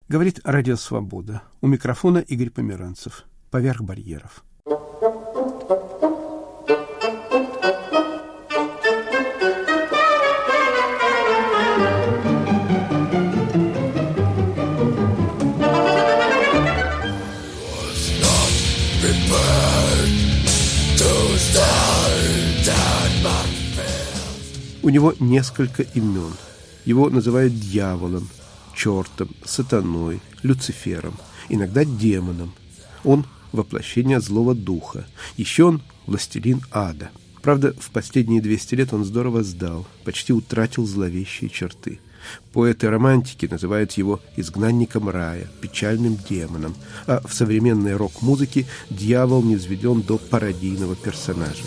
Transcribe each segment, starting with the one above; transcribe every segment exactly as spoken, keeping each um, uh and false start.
Говорит Радио Свобода. У микрофона Игорь Померанцев. Поверх барьеров. У него несколько имен. Его называют дьяволом, чертом, сатаной, Люцифером, иногда демоном. Он – воплощение злого духа. Еще он – властелин ада. Правда, в последние двести лет он здорово сдал, почти утратил зловещие черты. Поэты-романтики называют его изгнанником рая, печальным демоном, а в современной рок-музыке дьявол низведен до пародийного персонажа.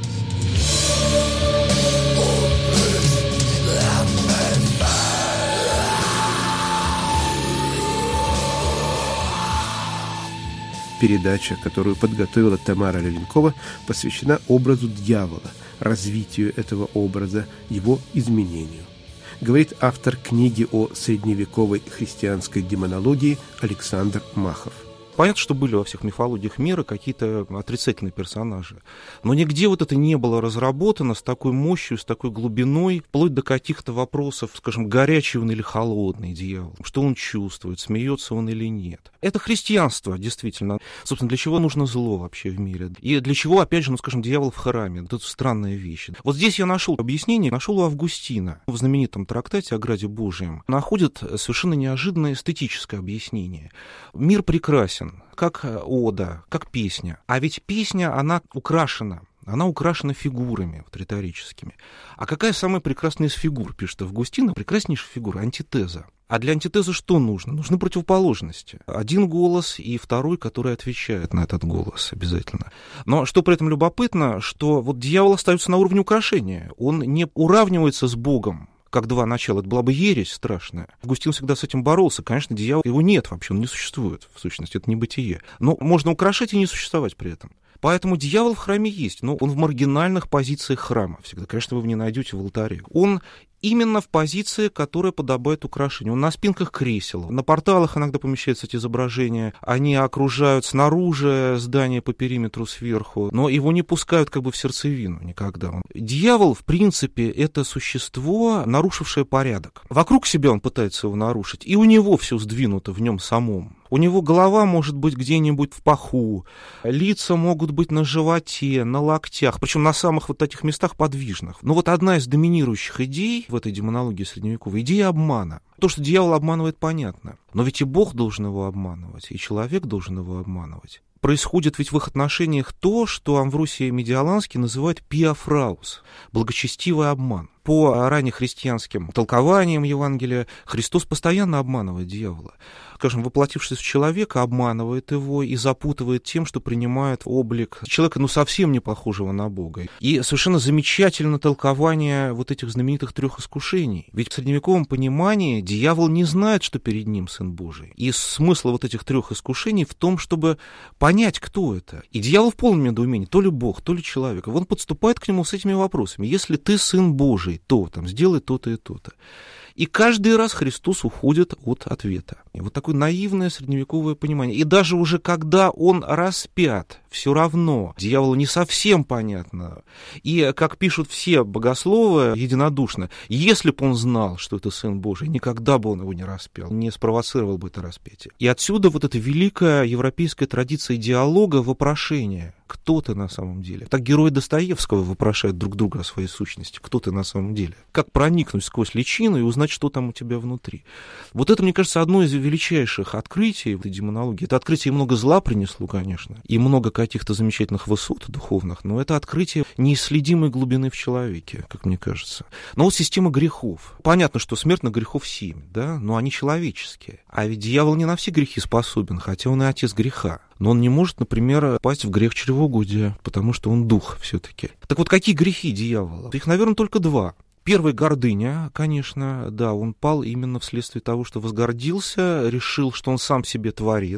Передача, которую подготовила Тамара Левенкова, посвящена образу дьявола, развитию этого образа, его изменению. Говорит автор книги о средневековой христианской демонологии Александр Махов. Понятно, что были во всех мифологиях мира какие-то отрицательные персонажи, но нигде вот это не было разработано с такой мощью, с такой глубиной, вплоть до каких-то вопросов, скажем, горячий он или холодный дьявол, что он чувствует, смеется он или нет. Это христианство, действительно. Собственно, для чего нужно зло вообще в мире? И для чего, опять же, ну, скажем, дьявол в храме? Это странная вещь. Вот здесь я нашел объяснение, нашел у Августина в знаменитом трактате о Граде Божием. Находит совершенно неожиданное эстетическое объяснение. Мир прекрасен, как ода, как песня. А ведь песня, она украшена. Она украшена фигурами вот, риторическими. А какая самая прекрасная из фигур, пишет Августин, прекраснейшая фигура — антитеза. А для антитезы что нужно? Нужны противоположности. Один голос и второй, который отвечает на этот голос обязательно. Но что при этом любопытно, что вот дьявол остается на уровне украшения. Он не уравнивается с Богом, как два начала. Это была бы ересь страшная. Августин всегда с этим боролся. Конечно, дьявол, его нет вообще, он не существует, в сущности, это небытие. Но можно украшать и не существовать при этом. Поэтому дьявол в храме есть, но он в маргинальных позициях храма всегда. Конечно, вы его не найдете в алтаре. Он именно в позиции, которая подобает украшению. Он на спинках кресел. На порталах иногда помещаются эти изображения. Они окружают снаружи здание по периметру сверху, но его не пускают как бы в сердцевину никогда. Дьявол, в принципе, это существо, нарушившее порядок. Вокруг себя он пытается его нарушить, и у него все сдвинуто в нем самом. У него голова может быть где-нибудь в паху, лица могут быть на животе, на локтях, причем на самых вот этих местах подвижных. Но вот одна из доминирующих идей в этой демонологии средневековой — идея обмана. То, что дьявол обманывает, понятно. Но ведь и Бог должен его обманывать, и человек должен его обманывать. Происходит ведь в их отношениях то, что Амвросий Медиаланский называет пиафраус — благочестивый обман. По раннехристианским толкованиям Евангелия Христос постоянно обманывает дьявола. Скажем, воплотившись в человека, обманывает его и запутывает тем, что принимает облик человека, ну, совсем не похожего на Бога. И совершенно замечательно толкование вот этих знаменитых трех искушений. Ведь в средневековом понимании дьявол не знает, что перед ним Сын Божий. И смысл вот этих трех искушений в том, чтобы понять, кто это. И дьявол в полном недоумении, то ли Бог, то ли человек. И он подступает к нему с этими вопросами. Если ты Сын Божий, то там сделай то-то и то-то. И каждый раз Христос уходит от ответа. И вот такое наивное средневековое понимание. И даже уже когда он распят, все равно дьяволу не совсем понятно. И, как пишут все богословы единодушно, если бы он знал, что это Сын Божий, никогда бы он его не распял, не спровоцировал бы это распятие. И отсюда вот эта великая европейская традиция диалога, вопрошения. Кто ты на самом деле? Так герои Достоевского вопрошают друг друга о своей сущности. Кто ты на самом деле? Как проникнуть сквозь личину и узнать, что там у тебя внутри? Вот это, мне кажется, одно из величайших открытий в демонологии. Это открытие много зла принесло, конечно, и много каких-то замечательных высот духовных, но это открытие неисследимой глубины в человеке, как мне кажется. Но вот система грехов. Понятно, что смертных грехов семь, да, но они человеческие. А ведь дьявол не на все грехи способен, хотя он и отец греха. Но он не может, например, пасть в грех чревоугодия, потому что он дух все-таки. Так вот, какие грехи дьявола? Их, наверное, только два. Первый — гордыня, конечно, да, он пал именно вследствие того, что возгордился, решил, что он сам себе творец,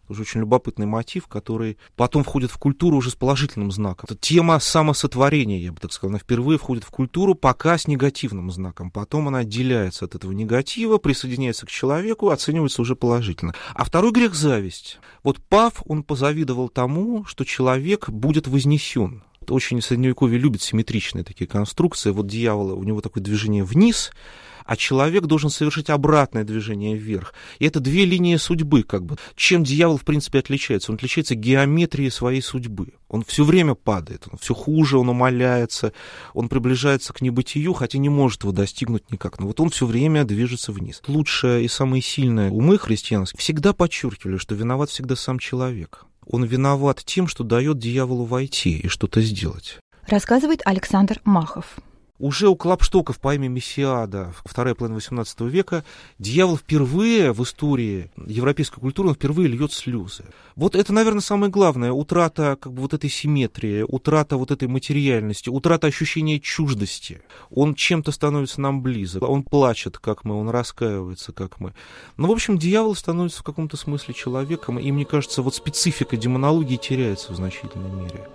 Тоже очень любопытный мотив, который потом входит в культуру уже с положительным знаком. Это тема самосотворения, я бы так сказал. Она впервые входит в культуру пока с негативным знаком. Потом она отделяется от этого негатива, присоединяется к человеку, оценивается уже положительно. А второй грех — зависть. Вот Паф, он позавидовал тому, что человек будет вознесен. Очень средневековье любит симметричные такие конструкции. Вот дьявол, у него такое движение вниз, а человек должен совершить обратное движение вверх. И это две линии судьбы, как бы. Чем дьявол, в принципе, отличается? Он отличается геометрией своей судьбы. Он все время падает, он все хуже, он умаляется, он приближается к небытию, хотя не может его достигнуть никак. Но вот он все время движется вниз. Лучшее и самые сильные умы христианские всегда подчеркивали, что виноват всегда сам человек. Он виноват тем, что дает дьяволу войти и что-то сделать. Рассказывает Александр Махов. Уже у Клопштока в поэме «Мессиада», вторая половина восемнадцатого века, дьявол впервые в истории европейской культуры, он впервые льет слезы. Вот это, наверное, самое главное. Утрата как бы вот этой симметрии, утрата вот этой материальности, утрата ощущения чуждости. Он чем-то становится нам близок. Он плачет, как мы, он раскаивается, как мы. Ну, в общем, дьявол становится в каком-то смысле человеком, и, мне кажется, вот специфика демонологии теряется в значительной мере.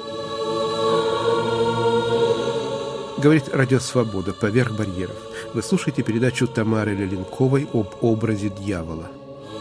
Говорит Радио Свобода «Поверх барьеров». Вы слушаете передачу Тамары Леленковой об образе дьявола.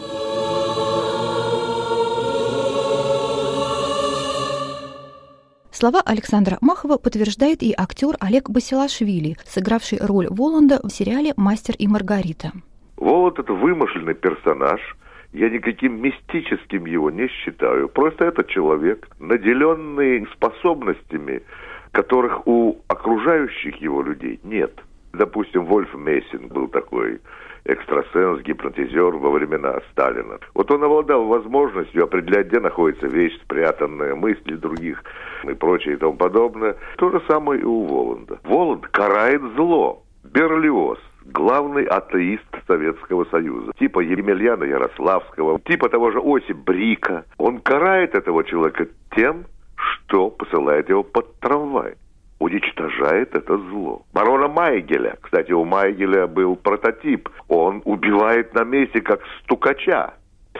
Слова Александра Махова подтверждает и актер Олег Басилашвили, сыгравший роль Воланда в сериале «Мастер и Маргарита». Воланд — это вымышленный персонаж. Я никаким мистическим его не считаю. Просто это человек, наделенный способностями, которых у окружающих его людей нет. Допустим, Вольф Мессинг был такой экстрасенс, гипнотизер во времена Сталина. Вот он обладал возможностью определять, где находится вещь, спрятанная, мысли других и прочее и тому подобное. То же самое и у Воланда. Воланд карает зло. Берлиоз, главный атеист Советского Союза, типа Емельяна Ярославского, типа того же Осип Брика. Он карает этого человека тем, что посылает его под трамвай, уничтожает это зло. Барона Майгеля, кстати, у Майгеля был прототип, он убивает на месте как стукача.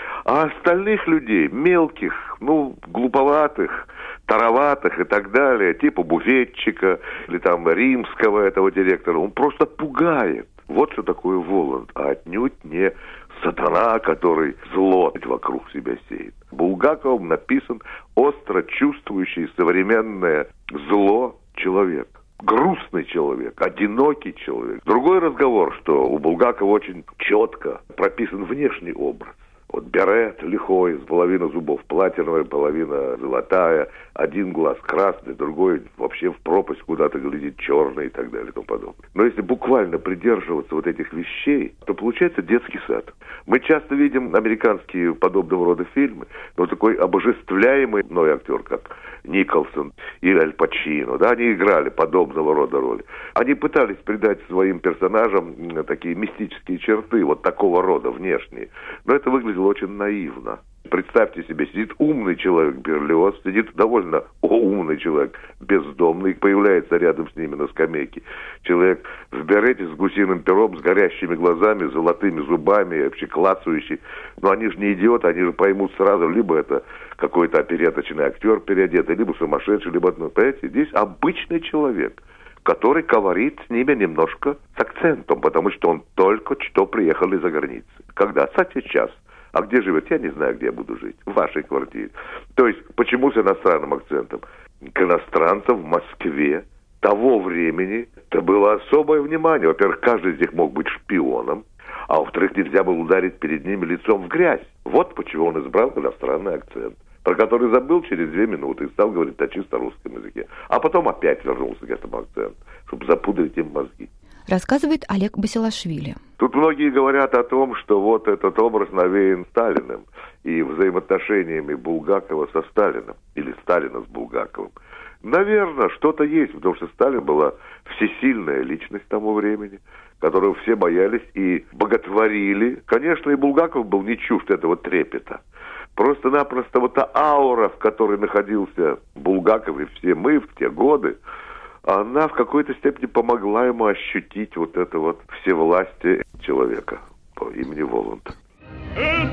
А остальных людей, мелких, ну, глуповатых, тароватых и так далее, типа буфетчика или там римского этого директора, он просто пугает. Вот что такое Воланд, а отнюдь не сатана, который зло вокруг себя сеет. Булгаковым написан остро чувствующий современное зло человек. Грустный человек, одинокий человек. Другой разговор, что у Булгакова очень четко прописан внешний образ. Вот берет лихой, половина зубов платиновая, половина золотая, один глаз красный, другой вообще в пропасть куда-то глядит черный и так далее и тому подобное. Но если буквально придерживаться вот этих вещей, то получается детский сад. Мы часто видим американские подобного рода фильмы, но такой обожествляемый мной актер, как Николсон или Аль Пачино, да, они играли подобного рода роли. Они пытались придать своим персонажам такие мистические черты, вот такого рода, внешние. Но это выглядело очень наивно. Представьте себе, сидит умный человек, Берлиоз, сидит довольно умный человек, бездомный, появляется рядом с ними на скамейке. Человек в берете с гусиным пером, с горящими глазами, золотыми зубами, вообще клацающий. Но они же не идиоты, они же поймут сразу, либо это какой-то опереточный актер переодетый, либо сумасшедший, либо... Понимаете, здесь обычный человек, который говорит с ними немножко с акцентом, потому что он только что приехал из-за границы. Когда? Кстати, сейчас. А где живет? Я не знаю, где я буду жить. В вашей квартире. То есть, почему с иностранным акцентом? К иностранцам в Москве того времени это было особое внимание. Во-первых, каждый из них мог быть шпионом, а во-вторых, нельзя было ударить перед ними лицом в грязь. Вот почему он избрал иностранный акцент, про который забыл через две минуты и стал говорить на чисто русском языке. А потом опять вернулся к этому акценту, чтобы запудрить им мозги. Рассказывает Олег Басилашвили. Тут многие говорят о том, что вот этот образ навеян Сталиным и взаимоотношениями Булгакова со Сталиным, или Сталина с Булгаковым. Наверное, что-то есть, потому что Сталин была всесильная личность того времени, которую все боялись и боготворили. Конечно, и Булгаков был не чужд этого трепета. Просто-напросто вот та аура, в которой находился Булгаков и все мы в те годы, она в какой-то степени помогла ему ощутить вот это вот всевластие человека по имени Воланд.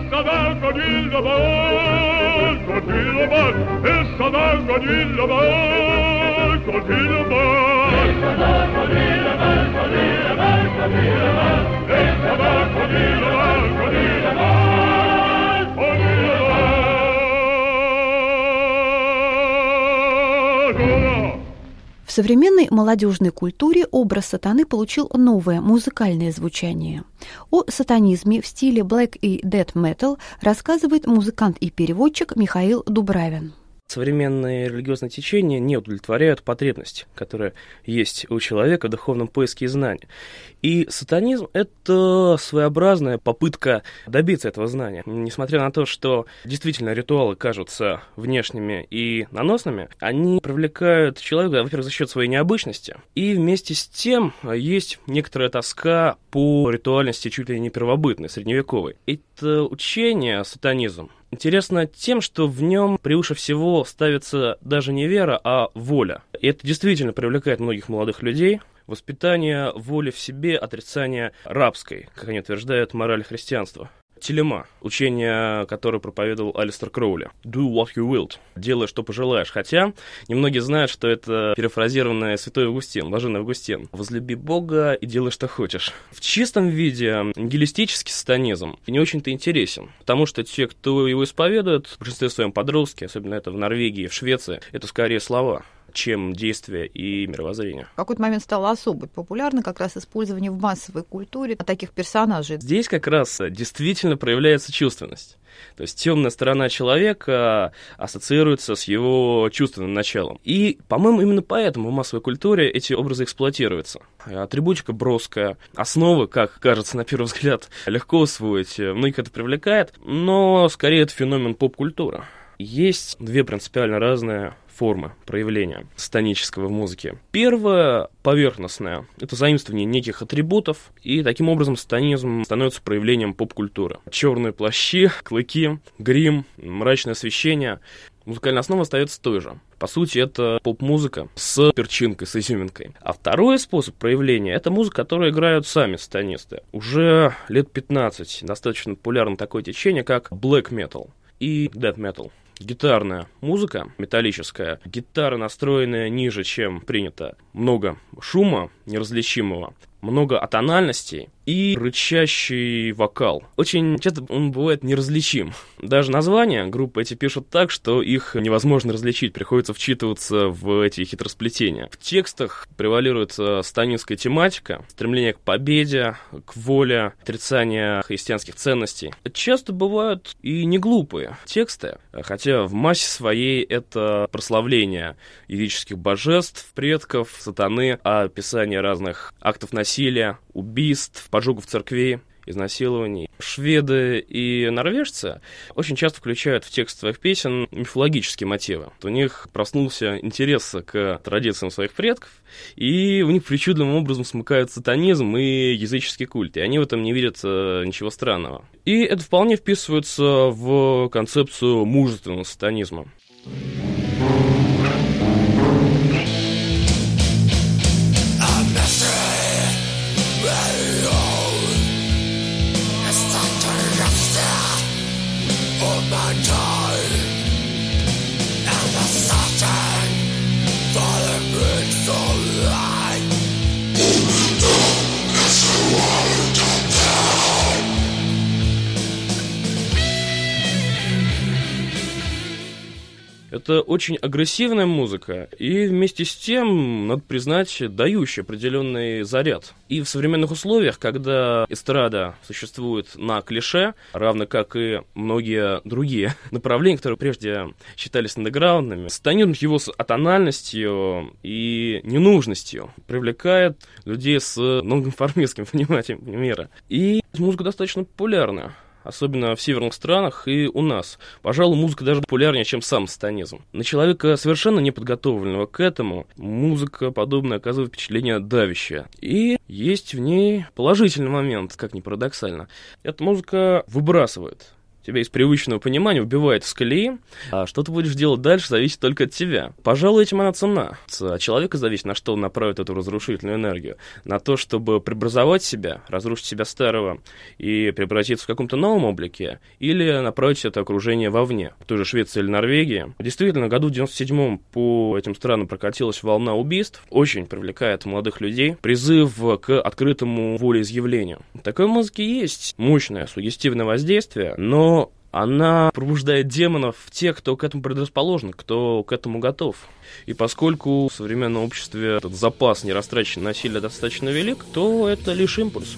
В современной молодежной культуре образ сатаны получил новое музыкальное звучание. О сатанизме в стиле black и death metal рассказывает музыкант и переводчик Михаил Дубравин. Современные религиозные течения не удовлетворяют потребность, которая есть у человека в духовном поиске и знании. И сатанизм — это своеобразная попытка добиться этого знания. Несмотря на то, что действительно ритуалы кажутся внешними и наносными, они привлекают человека, во-первых, за счет своей необычности, и вместе с тем есть некоторая тоска по ритуальности чуть ли не первобытной, средневековой. Это учение, сатанизм, интересно тем, что в нем превыше всего ставится даже не вера, а воля. И это действительно привлекает многих молодых людей. Воспитание воли в себе, отрицание рабской, как они утверждают, морали христианства. Телема, учение, которое проповедовал Алистер Кроули. Do what you wilt. Делай, что пожелаешь. Хотя немногие знают, что это перефразированное святой Августин, блаженный Августин. Возлюби Бога и делай, что хочешь. В чистом виде нигилистический сатанизм не очень-то интересен, потому что те, кто его исповедует, в большинстве своем подростки, особенно это в Норвегии, в Швеции, это скорее слова, чем действия и мировоззрение. В какой-то момент стало особо популярно как раз использование в массовой культуре таких персонажей. Здесь как раз действительно проявляется чувственность. То есть темная сторона человека ассоциируется с его чувственным началом. И, по-моему, именно поэтому в массовой культуре эти образы эксплуатируются. Атрибутика броская, основы, как кажется на первый взгляд, легко усвоить, многих это привлекает, но скорее это феномен поп-культуры. Есть две принципиально разные формы проявления сатанического в музыке. Первая, поверхностная, это заимствование неких атрибутов, и таким образом сатанизм становится проявлением поп-культуры. Черные плащи, клыки, грим, мрачное освещение. Музыкальная основа остается той же. По сути, это поп-музыка с перчинкой, с изюминкой. А второй способ проявления — это музыка, которую играют сами сатанисты. Уже лет пятнадцать достаточно популярно такое течение, как black metal и death metal. Гитарная музыка, металлическая, гитара, настроенная ниже, чем принято. Много шума неразличимого, много атональностей и рычащий вокал. Очень часто он бывает неразличим. Даже названия группы эти пишут так, что их невозможно различить, приходится вчитываться в эти хитросплетения. В текстах превалирует сатанинская тематика, стремление к победе, к воле, отрицание христианских ценностей. Часто бывают и не глупые тексты, хотя в массе своей это прославление языческих божеств, предков, сатаны, описание разных актов насилия, убийств, поджогов церквей, изнасилований. Шведы и норвежцы очень часто включают в текст своих песен мифологические мотивы. У них проснулся интерес к традициям своих предков, и у них причудливым образом смыкают сатанизм и языческий культ, и они в этом не видят ничего странного. И это вполне вписывается в концепцию мужественного сатанизма. Это очень агрессивная музыка, и вместе с тем, надо признать, дающая определенный заряд. И в современных условиях, когда эстрада существует на клише, равно как и многие другие направления, которые прежде считались андеграундными, сатанизм его с атональностью и ненужностью привлекает людей с нонконформистским пониманием мира. И музыка достаточно популярна. Особенно в северных странах и у нас. Пожалуй, музыка даже популярнее, чем сам сатанизм. На человека, совершенно неподготовленного к этому, музыка подобная оказывает впечатление давящее. И есть в ней положительный момент, как ни парадоксально. Эта музыка выбрасывает тебя из привычного понимания убивает из колеи, а что ты будешь делать дальше, зависит только от тебя. Пожалуй, этим она ценна. От человека зависит, на что он направит эту разрушительную энергию. На то, чтобы преобразовать себя, разрушить себя старого и превратиться в каком-то новом облике, или направить это окружение вовне, в той же Швеции или Норвегии. Действительно, в году девяносто седьмом по этим странам прокатилась волна убийств, очень привлекает молодых людей, призыв к открытому волеизъявлению. Такой музыки есть мощное суггестивное воздействие, но она пробуждает демонов в тех, кто к этому предрасположен, кто к этому готов. И поскольку в современном обществе этот запас нерастраченного насилия достаточно велик, то это лишь импульс.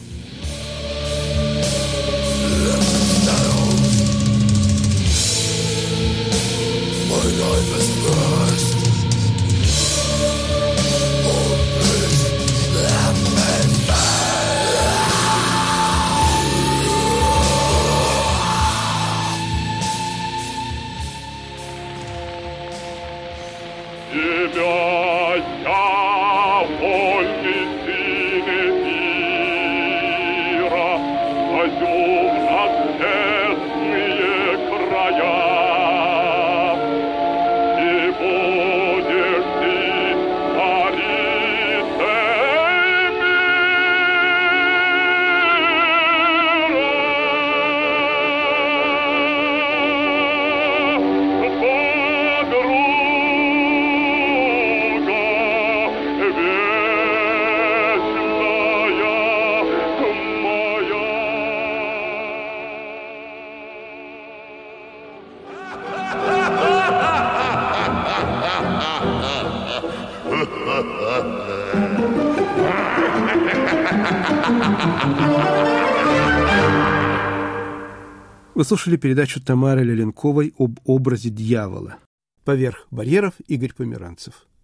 Вы слушали передачу Тамары Леленковой об образе дьявола. Поверх барьеров Игорь Померанцев.